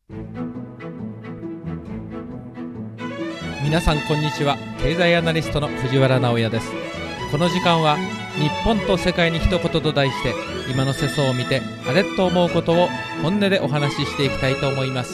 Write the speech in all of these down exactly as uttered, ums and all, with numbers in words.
皆さんこんにちは。経済アナリストの藤原直也です。この時間は日本と世界に一言と題して、今の世相を見てあれと思うことを本音でお話ししていきたいと思います。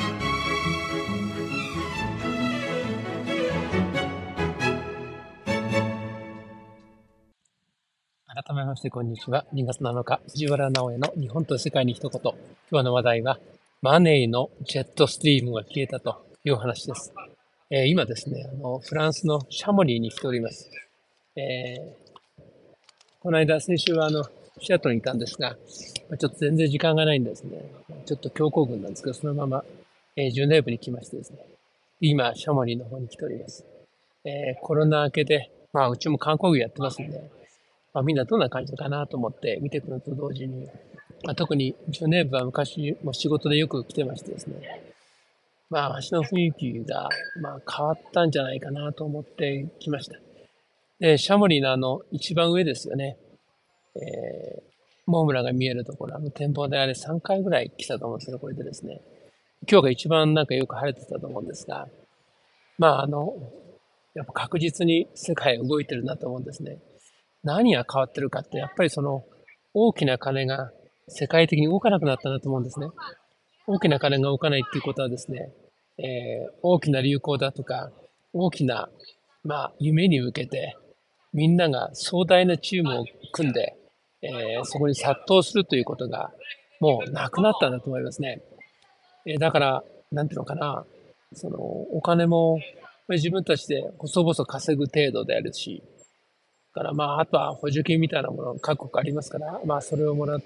改めましてこんにちは。にがつなのか、藤原直也の日本と世界に一言。今日の話題はマネーのジェットストリームが消えたという話です。えー、今ですね、あのフランスのシャモリーに来ております。えー、この間、先週はあのシアトルにいたんですが、ちょっと全然時間がないんですね。ちょっと強行軍なんですけど、そのまま、えー、ジュネーブに来ましてですね、今、シャモリーの方に来ております。えー、コロナ明けで、まあ、うちも観光業やってますんで、まあ、みんなどんな感じかなと思って見てくると同時に、まあ、特にジュネーブは昔も仕事でよく来てましてですね、まあ、街の雰囲気が、まあ、変わったんじゃないかなと思ってきました。で、シャモリーのあの、一番上ですよね。えー、モームラが見えるところ、あの展望台あれさんかいぐらい来たと思うんですけど、これでですね。今日が一番なんかよく晴れてたと思うんですが、まあ、あの、やっぱ確実に世界動いてるなと思うんですね。何が変わってるかって、やっぱりその、大きな金が世界的に動かなくなったなと思うんですね。大きな金が動かないっていうことはですね、えー、大きな流行だとか、大きな、まあ、夢に向けて、みんなが壮大なチームを組んで、えー、そこに殺到するということが、もうなくなったんだと思いますね。えー、だから、なんていうのかな、その、お金も、自分たちで細々稼ぐ程度であるし、からまあ、あとは補助金みたいなもの各国ありますから、まあ、それをもらって、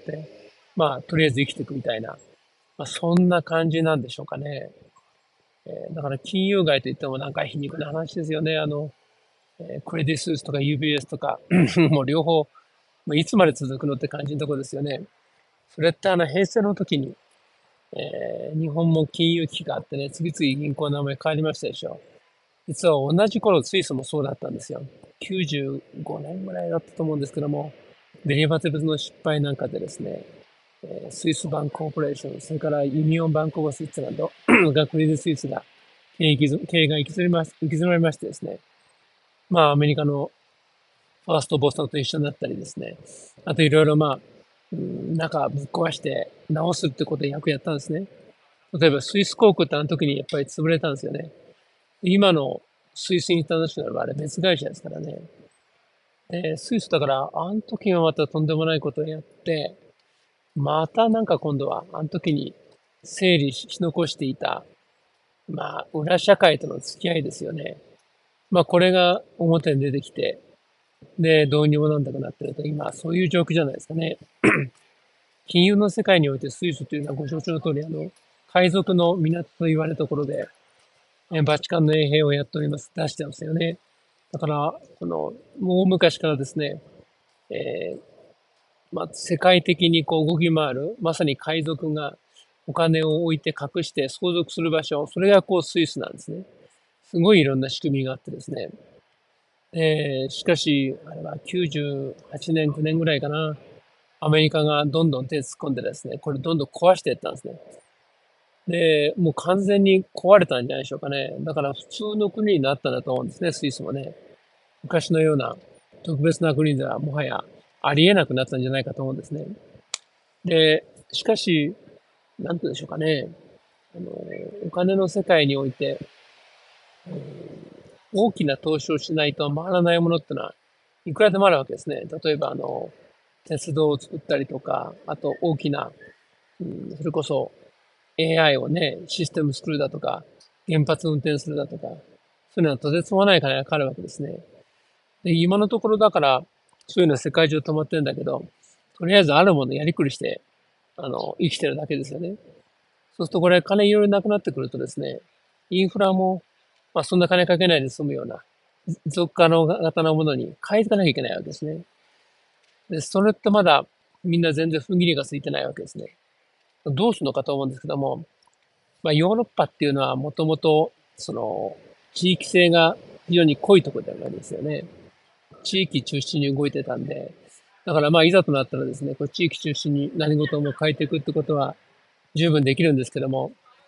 まあ、とりあえず生きていくみたいな、まあ、そんな感じなんでしょうかね。えー、だから金融街といってもなんか皮肉な話ですよね。あの、えー、クレディスイスとか ユービーエス とか、もう両方、もういつまで続くのって感じのところですよね。それってあの平成の時に、えー、日本も金融危機があってね、次々銀行の名前変わりましたでしょ。実は同じ頃スイスもそうだったんですよ。きゅうじゅうごねんぐらいだったと思うんですけども、デリバティブズの失敗なんかでですね、えースイスバンクコーポレーション、それからユニオンバンクオブスイッツランドがクレディスイスが経営経営が行き詰まりま行き詰まりましてですね、まあアメリカのファーストボストンと一緒になったりですね、あといろいろまあ、うん、中ぶっ壊して直すってことで役やったんですね。例えばスイス航空ってあの時にやっぱり潰れたんですよね。今のスイスインターナショナルはあれ別会社ですからね。で、スイスだから、あの時はまたとんでもないことをやって、またなんか今度は、あの時に整理し残していた、まあ、裏社会との付き合いですよね。まあ、これが表に出てきて、で、どうにもなんなくなってると、今、そういう状況じゃないですかね。金融の世界においてスイスというのはご承知の通り、あの、海賊の港と言われるところで、えバチカンの衛兵をやっております。出してますよね。だから、この、もう昔からですね、えーまあ、世界的にこう動き回る、まさに海賊がお金を置いて隠して相続する場所、それがこうスイスなんですね。すごいいろんな仕組みがあってですね。えー、しかし、あれはきゅうじゅうはちねん、きゅうねんぐらいかな。アメリカがどんどん手突っ込んでですね、これどんどん壊していったんですね。で、もう完全に壊れたんじゃないでしょうかね。だから普通の国になったんだと思うんですね、スイスもね。昔のような特別な国ではもはやありえなくなったんじゃないかと思うんですね。で、しかし、なんて言うんでしょうかね。あの、お金の世界において、大きな投資をしないと回らないものってのは、いくらでもあるわけですね。例えば、あの、鉄道を作ったりとか、あと大きな、うん、それこそ エーアイ をね、システム作るだとか、原発運転するだとか、そういうのはとてつもない金がかかるわけですね。で、今のところだから、そういうのは世界中止まってるんだけど、とりあえずあるものやりくりして、あの、生きてるだけですよね。そうするとこれ金いろいろなくなってくるとですね、インフラも、まあそんな金かけないで済むような、持続可能型のものに変えていかなきゃいけないわけですね。で、それってまだみんな全然踏ん切りがついてないわけですね。どうするのかと思うんですけども、まあヨーロッパっていうのはもともと、その、地域性が非常に濃いところであるわけですよね。地域中心に動いてたんで、だからまあいざとなったらですね、こう地域中心に何事も変えていくってことは十分できるんですけども、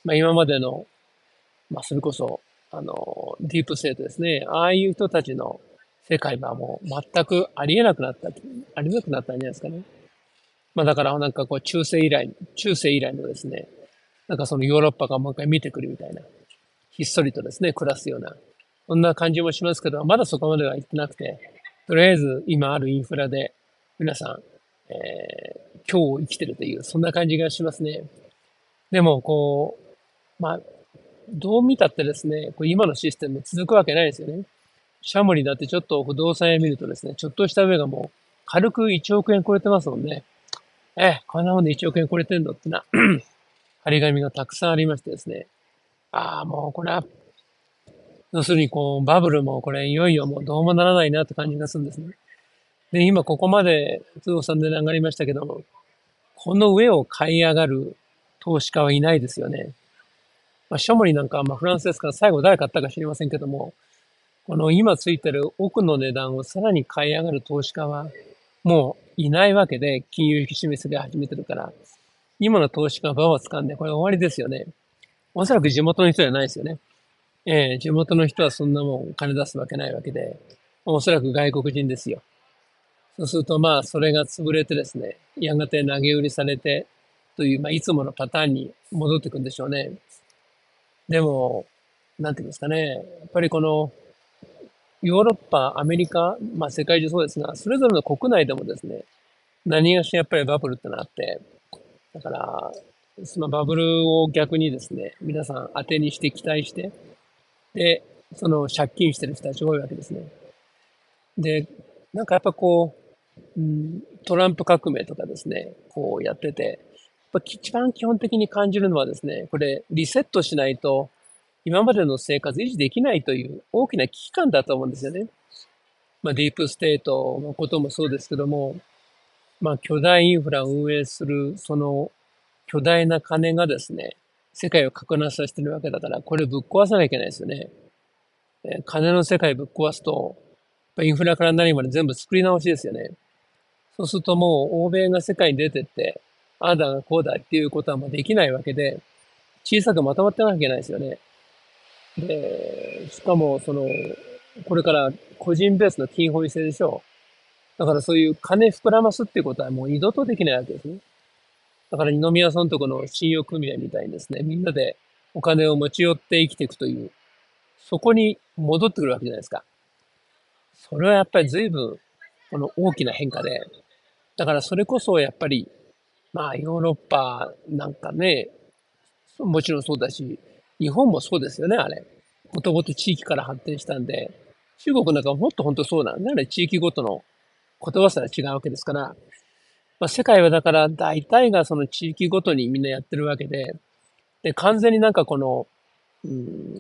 まあ今までの、まあそれこそ、あの、ディープステートですね。ああいう人たちの世界はもう全くありえなくなった、ありえなくなったんじゃないですかね。まあだからなんかこう中世以来、中世以来のですね、なんかそのヨーロッパがもう一回見てくるみたいな、ひっそりとですね、暮らすような、そんな感じもしますけど、まだそこまでは行ってなくて、とりあえず今あるインフラで皆さん、えー、今日を生きてるという、そんな感じがしますね。でもこう、まあ、どう見たってですね、こう今のシステム続くわけないですよね。シャモリだってちょっと不動産屋見るとですね、ちょっとした上がもう軽くいちおく円超えてますもんね。え、こんなもんでいちおく円超えてんのってな、張り紙がたくさんありましてですね。ああ、もうこれは、要するにこう、バブルもこれいよいよもうどうもならないなって感じがするんですね。で、今ここまで不動産で上がりましたけども、この上を買い上がる投資家はいないですよね。まあ、シャモリなんかはまあフランスですから最後誰買ったか知りませんけども、この今ついてる奥の値段をさらに買い上がる投資家はもういないわけで、金融引き締めすり始めてるから、今の投資家が場を掴んでこれ終わりですよね。おそらく地元の人じゃないですよね。ええ、地元の人はそんなもん金出すわけないわけで、おそらく外国人ですよ。そうするとまあそれが潰れてですね、やがて投げ売りされてという、まあいつものパターンに戻っていくんでしょうね。でも、なんていうんですかね。やっぱりこのヨーロッパ、アメリカ、まあ世界中そうですが、それぞれの国内でもですね、何がしやっぱりバブルってのがあって、だから、そのバブルを逆にですね、皆さん当てにして期待して、で、その借金してる人たち多いわけですね。で、なんかやっぱこう、うん、トランプ革命とかですね、こうやってて、やっぱ一番基本的に感じるのはですね、これリセットしないと今までの生活維持できないという大きな危機感だと思うんですよね。まあディープステートのこともそうですけども、まあ巨大インフラを運営するその巨大な金がですね、世界を拡大させてるわけだから、これぶっ壊さなきゃいけないですよね。えー金の世界ぶっ壊すと、インフラから何まで全部作り直しですよね。そうするともう欧米が世界に出てって、ああだこうだっていうことはもうできないわけで、小さくまとまってなきゃいけないですよね。で、しかもその、これから個人ベースの金本位制でしょう。だからそういう金膨らますっていうことはもう二度とできないわけですね。だから二宮さんとこの信用組合みたいにですね、みんなでお金を持ち寄って生きていくという、そこに戻ってくるわけじゃないですか。それはやっぱり随分、この大きな変化で、だからそれこそやっぱり、まあヨーロッパなんかね、もちろんそうだし、日本もそうですよね、あれ。もともと地域から発展したんで、中国なんかもっと本当そうなんだよね。地域ごとの言葉すら違うわけですから、まあ、世界はだから大体がその地域ごとにみんなやってるわけで、で、完全になんかこの、うん、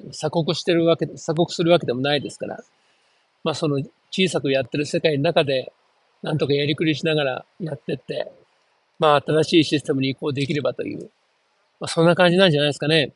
鎖国してるわけ、鎖国するわけでもないですから、まあその小さくやってる世界の中で、なんとかやりくりしながらやってって、まあ新しいシステムに移行できればという、まあそんな感じなんじゃないですかね。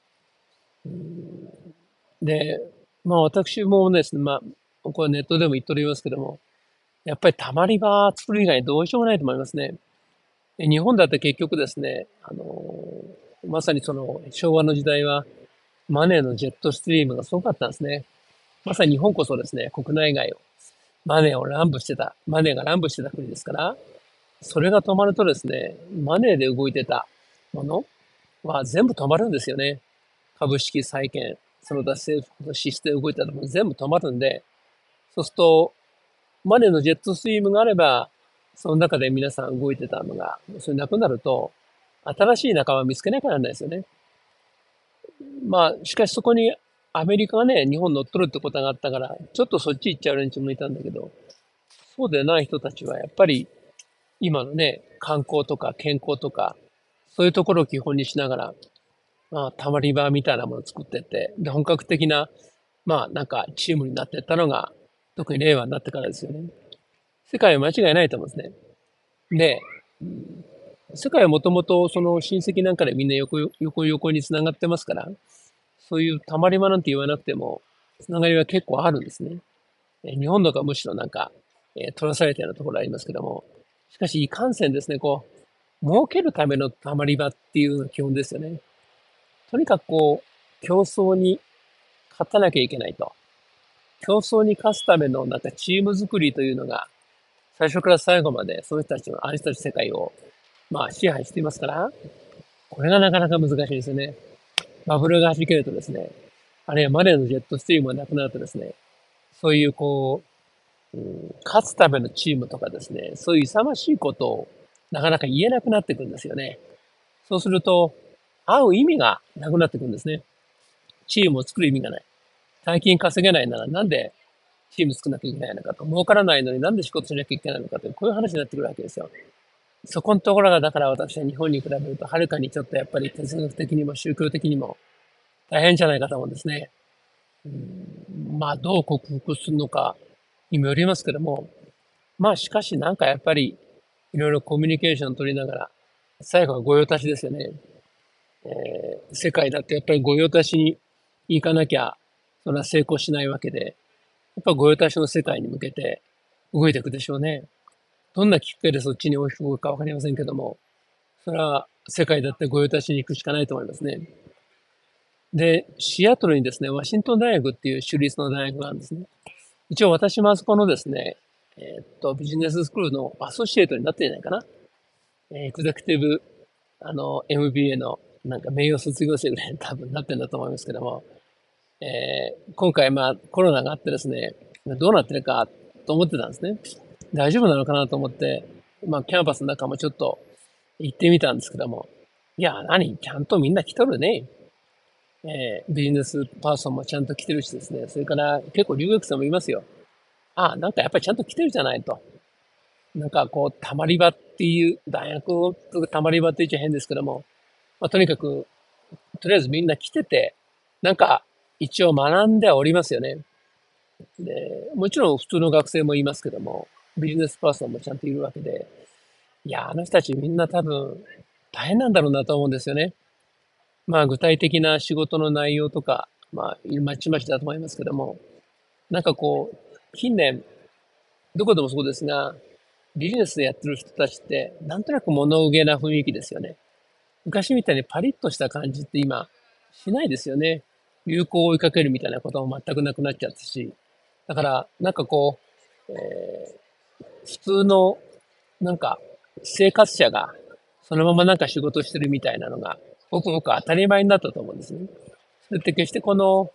で、まあ私もですね、まあ、これネットでも言っておりますけども、やっぱり溜まり場作る以外にどうしようもないと思いますね。で日本だって結局ですね、あのまさにその昭和の時代はマネーのジェットストリームがすごかったんですね。まさに日本こそですね、国内外をマネーを乱舞してた、マネーが乱舞してた国ですから、それが止まるとですね、マネーで動いてたものは全部止まるんですよね。株式、債券、その他政府の支出で動いてたもの全部止まるんで、そうすると、マネーのジェットストリームがあれば、その中で皆さん動いてたのが、それなくなると、新しい仲間を見つけなきゃならないですよね。まあ、しかしそこにアメリカがね、日本乗っ取るってことがあったから、ちょっとそっち行っちゃう連中もいたんだけど、そうでない人たちはやっぱり今のね、観光とか健康とか、そういうところを基本にしながら、まあ、たまり場みたいなものを作ってって、で、本格的な、まあ、なんかチームになっていったのが、特に令和になってからですよね。世界は間違いないと思うんですね。で、世界はもともとその親戚なんかでみんな横横横に繋がってますから、そういうたまり場なんて言わなくても、繋がりは結構あるんですね。え日本とかむしろなんか、えー取らされたようなところありますけども、しかしいかんせんですね、こう、儲けるためのたまり場っていうのが基本ですよね。 とにかくこう、競争に勝たなきゃいけないと。競争に勝つためのなんかチーム作りというのが、最初から最後までそういう人たちの、ああいう人たち世界を、まあ支配していますから、これがなかなか難しいですよね。バブルが弾けるとですね、あるいはマネーのジェットストリームがなくなるとですね、そういうこう、うん、勝つためのチームとかですね、そういう勇ましいことをなかなか言えなくなってくるんですよね。そうすると、会う意味がなくなってくるんですね。チームを作る意味がない。大金稼げないならなんでチーム作らなきゃいけないのかと。儲からないのになんで仕事しなきゃいけないのかという、こういう話になってくるわけですよ。そこのところが、だから私は日本に比べると、はるかにちょっとやっぱり哲学的にも宗教的にも大変じゃないかと思うんですね。うん、まあ、どう克服するのかにもよりますけども、まあ、しかしなんかやっぱり、いろいろコミュニケーションを取りながら、最後は御用達ですよね。えー世界だってやっぱり御用達に行かなきゃ、それは成功しないわけで、やっぱ御用達の世界に向けて動いていくでしょうね。どんなきっかけでそっちに大きく動くかわかりませんけども、それは世界だって御用達に行くしかないと思いますね。で、シアトルにですね、ワシントン大学っていう州立の大学があるんですね。一応私もあそこのですね、えーっと、ビジネススクールのアソシエイトになってんじゃないかな。えーエグゼクティブ、あの、エムビーエー のなんか名誉卒業生ぐらいに多分なってんだと思いますけども、えー今回まあコロナがあってですね、どうなってるかと思ってたんですね。大丈夫なのかなと思って、まあキャンパスの中もちょっと行ってみたんですけども、いや、何ちゃんとみんな来とるね。えービジネスパーソンもちゃんと来てるしですね。それから結構留学生もいますよ。ああ、なんかやっぱりちゃんと来てるじゃないと。なんかこう、たまり場っていう、大学とたまり場って言っちゃ変ですけども、まあとにかく、とりあえずみんな来てて、なんか一応学んではおりますよね。で、もちろん普通の学生もいますけども、ビジネスパーソンもちゃんといるわけで、いや、あの人たちみんな多分大変なんだろうなと思うんですよね。まあ具体的な仕事の内容とか、まあ、まちまちだと思いますけども、なんかこう、近年、どこでもそうですが、ビジネスでやってる人たちって、なんとなく物憂げな雰囲気ですよね。昔みたいにパリッとした感じって今、しないですよね。流行を追いかけるみたいなことも全くなくなっちゃったし。だから、なんかこう、えー普通の、なんか、生活者が、そのままなんか仕事してるみたいなのが、ごくごく当たり前になったと思うんですね。それって決してこの、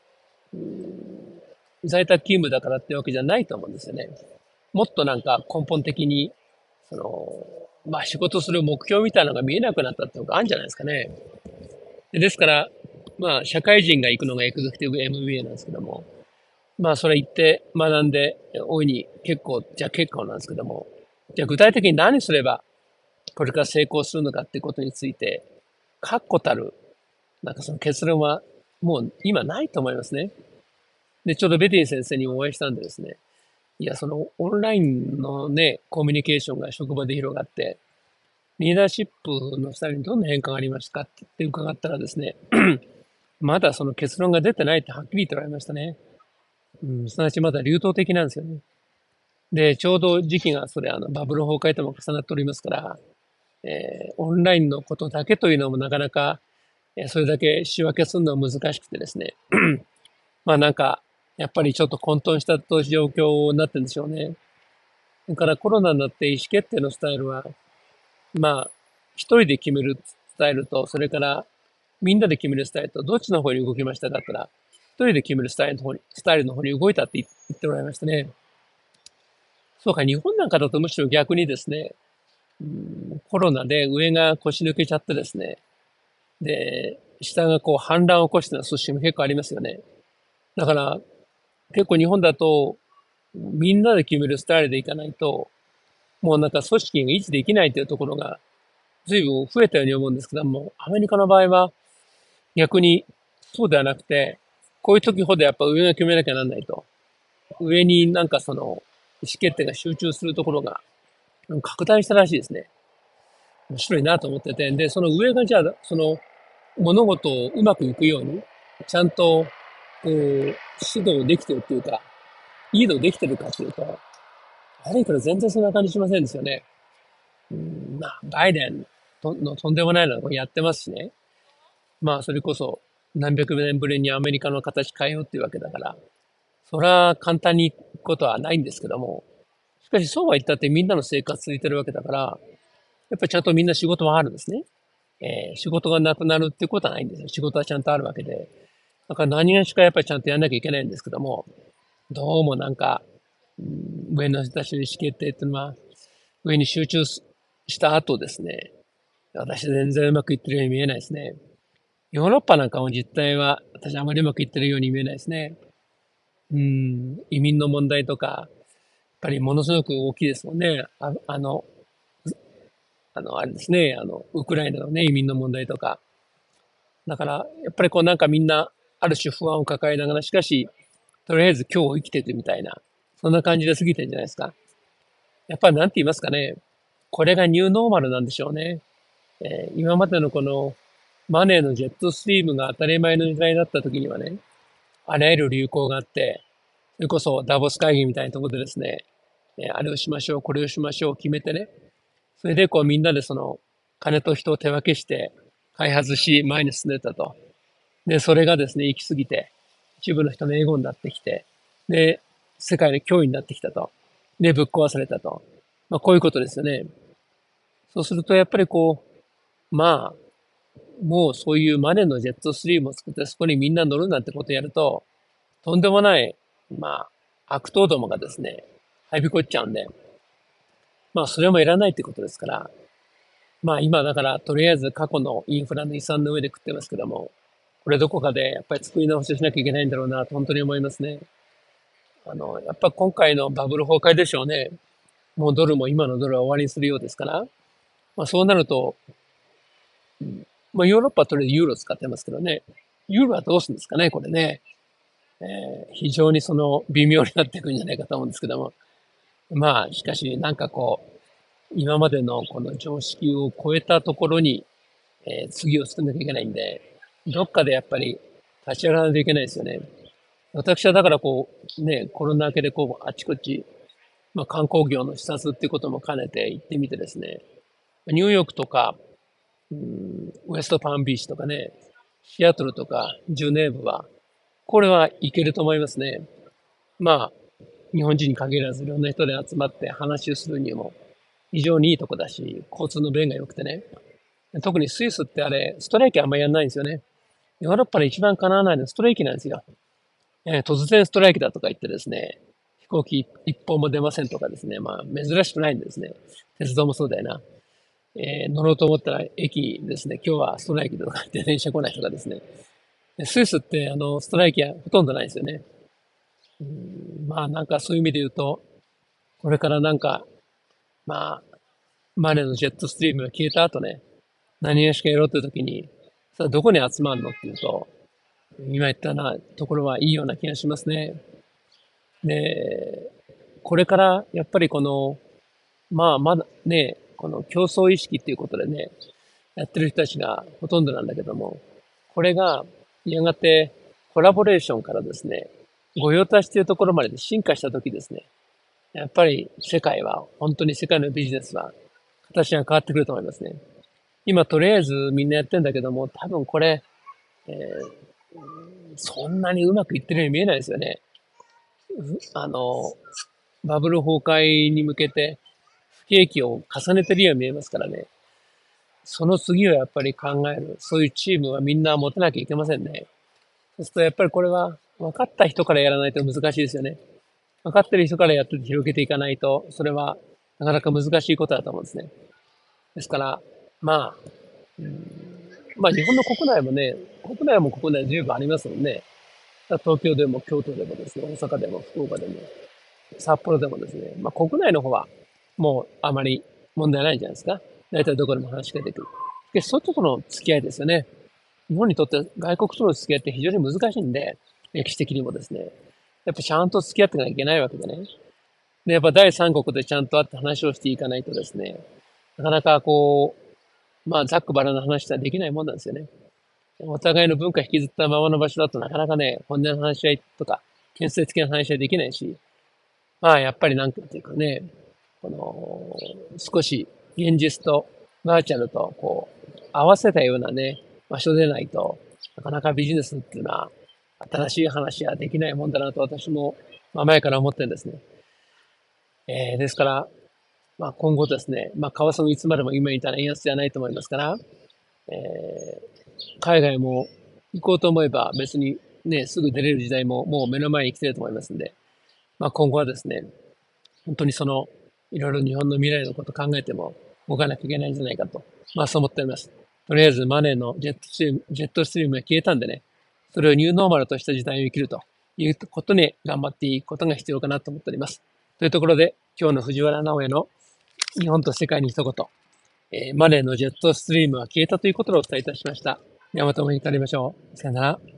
在宅勤務だからってわけじゃないと思うんですよね。もっとなんか根本的に、その、まあ仕事する目標みたいなのが見えなくなったってのがあるんじゃないですかね。でですから、まあ社会人が行くのがエグゼクティブ エムビーエー なんですけども、まあそれ行って学んで、大いに結構、じゃあ結構なんですけども、じゃあ具体的に何すればこれから成功するのかっていうことについて、確固たる、なんかその結論はもう今ないと思いますね。で、ちょうどベティン先生にもお会いしたんでですね、いや、そのオンラインのね、コミュニケーションが職場で広がって、リーダーシップのスタイルにどんな変化がありましたかって言って伺ったらですね、まだその結論が出てないってはっきり言っておられましたね。うん、すなわちまだ流動的なんですよね。で、ちょうど時期がそれあのバブル崩壊とも重なっておりますから、えーオンラインのことだけというのもなかなか、えーそれだけ仕分けするのは難しくてですね。まあなんか、やっぱりちょっと混沌した状況になってるんでしょうね。それからコロナになって意思決定のスタイルは、まあ、一人で決めるスタイルと、それからみんなで決めるスタイルと、どっちの方に動きましたかって言ったら、一人で決めるスタイルの方に、スタイルの方に動いたって言ってもらいましたね。そうか、日本なんかだとむしろ逆にですね、うんコロナで上が腰抜けちゃってですね、で、下がこう反乱を起こしてる組織も結構ありますよね。だから、結構日本だと、みんなで決めるスタイルでいかないと、もうなんか組織が維持できないというところが随分増えたように思うんですけども、アメリカの場合は逆にそうではなくて、こういう時ほどやっぱ上が決めなきゃなんないと。上になんかその意思決定が集中するところが拡大したらしいですね。面白いなと思ってて、で、その上がじゃあ、その物事をうまくいくように、ちゃんと、こう、指導できてるっていうか、リードできてるかっていうと、悪いけど全然そんな感じしませんですよね。うん、まあ、バイデンのとんでもないのをやってますしね。 まあ、それこそ何百年ぶりにアメリカの形変えようっていうわけだから、それは簡単にいくことはないんですけども、しかしそうは言ったってみんなの生活続いてるわけだから、やっぱりちゃんとみんな仕事はあるんですね。えー仕事がなくなるっていうことはないんですよ。仕事はちゃんとあるわけで。だから何がしかやっぱりちゃんとやんなきゃいけないんですけども、どうもなんか、うん上の人たちの意思決定っていうのは、上に集中した後ですね、私全然うまくいってるように見えないですね。ヨーロッパなんかも実態は、私あまりうまくいってるように見えないですね。うん、移民の問題とか、やっぱりものすごく大きいですもんね。ああの、あの、あれですね、あの、ウクライナのね、移民の問題とか。だから、やっぱりこうなんかみんな、ある種不安を抱えながら、しかし、とりあえず今日を生きていくみたいな、そんな感じで過ぎてるんじゃないですか。やっぱりなんて言いますかね、これがニューノーマルなんでしょうね。えー今までのこの、マネーのジェットストリームが当たり前の時代だった時にはね、あらゆる流行があって、それこそダボス会議みたいなところでですね、えーあれをしましょう、これをしましょう、決めてね、それでこうみんなでその金と人を手分けして開発し前に進んでたと。で、それがですね、行き過ぎて、一部の人の英語になってきて、で、世界の脅威になってきたと。で、ぶっ壊されたと。まあ、こういうことですよね。そうすると、やっぱりこう、まあ、もうそういうマネーのジェットストリームを作って、そこにみんな乗るなんてことをやると、とんでもない、まあ、悪党どもがですね、はびこっちゃうんで、まあ、それもいらないってことですから、まあ今だからとりあえず過去のインフラの遺産の上で食ってますけども、これどこかでやっぱり作り直しをしなきゃいけないんだろうなと本当に思いますね。あの、やっぱ今回のバブル崩壊でしょうね。もうドルも今のドルは終わりにするようですから、まあそうなると、まあヨーロッパはとりあえずユーロ使ってますけどね、ユーロはどうするんですかね、これね。えー非常にその微妙になっていくんじゃないかと思うんですけども。まあしかしなんかこう、今までのこの常識を超えたところにえー次を進んなきゃいけないんで、どっかでやっぱり立ち上がらないといけないですよね。私はだからこう、ね、コロナ明けでこう、あちこち、まあ観光業の視察っていうことも兼ねて行ってみてですね、ニューヨークとか、うん、ウエストパンビーチとかね、シアトルとかジュネーブは、これは行けると思いますね。まあ、日本人に限らずいろんな人で集まって話をするにも非常にいいとこだし、交通の便が良くてね。特にスイスってあれ、ストライキあんまやんないんですよね。ヨーロッパで一番叶わないのはストライキなんですよ。えー突然ストライキだとか言ってですね、飛行機一本も出ませんとかですね、まあ珍しくないんですね。鉄道もそうだよな。えー乗ろうと思ったら駅ですね、今日はストライキとか言って電車来ないとかですね。スイスってあの、ストライキはほとんどないですよね。うんまあなんかそういう意味で言うと、これからなんか、まあ、マネーのジェットストリームが消えた後ね、何がしかやろうという時に、さあどこに集まるのっていうと、今言ったようなところはいいような気がしますね。で、これからやっぱりこの、まあまだね、この競争意識っていうことでね、やってる人たちがほとんどなんだけども、これがやがてコラボレーションからですね、御用達というところまで進化した時ですね、やっぱり世界は、本当に世界のビジネスは形が変わってくると思いますね。今とりあえずみんなやってんだけども、多分これ、えーそんなにうまくいってるように見えないですよね。あの、バブル崩壊に向けて不景気を重ねてるように見えますからね。その次をやっぱり考える、そういうチームはみんな持たなきゃいけませんね。そうするとやっぱりこれは分かった人からやらないと難しいですよね。分かってる人からやって広げていかないと、それはなかなか難しいことだと思うんですね。ですから、まあ、まあ日本の国内もね、国内も国内十分ありますもんね。東京でも京都でもですね、大阪でも福岡でも札幌でもですね、まあ国内の方はもうあまり問題ないんじゃないですか。大体どこでも話が出てくる。で、そういうところの付き合いですよね。日本にとって外国との付き合いって非常に難しいんで、歴史的にもですね、やっぱちゃんと付き合っていかなきゃいけないわけでね。で、やっぱ第三国でちゃんと会って話をしていかないとですね、なかなかこう、まあざっくばらんな話はできないもんなんですよね。お互いの文化引きずったままの場所だとなかなかね、本音の話し合いとか、建設的な話し合いできないし、まあやっぱりなんていうかね、この、少し現実とバーチャルとこう、合わせたようなね、 場所でないと、なかなかビジネスっていうのは、新しい話はできないもんだなと私も、まあ、前から思ってるんですね。えー、ですから、まあ、今後ですね、まあ、為替もいつまでも今言ったら円安じゃないと思いますから、えー、海外も行こうと思えば別にね、すぐ出れる時代ももう目の前に来てると思いますんで、まあ、今後はですね、本当にその、いろいろ日本の未来のことを考えても動かなきゃいけないんじゃないかと、まあそう思っております。とりあえずマネーのジェットストリーム、ジェットストリームが消えたんでね、それをニューノーマルとした時代を生きるということに頑張っていくことが必要かなと思っております。というところで、今日の藤原直江の日本と世界に一言、えーマネーのジェットストリームは消えたということをお伝えいたしました。ではまたお会いになりましょう。さよなら。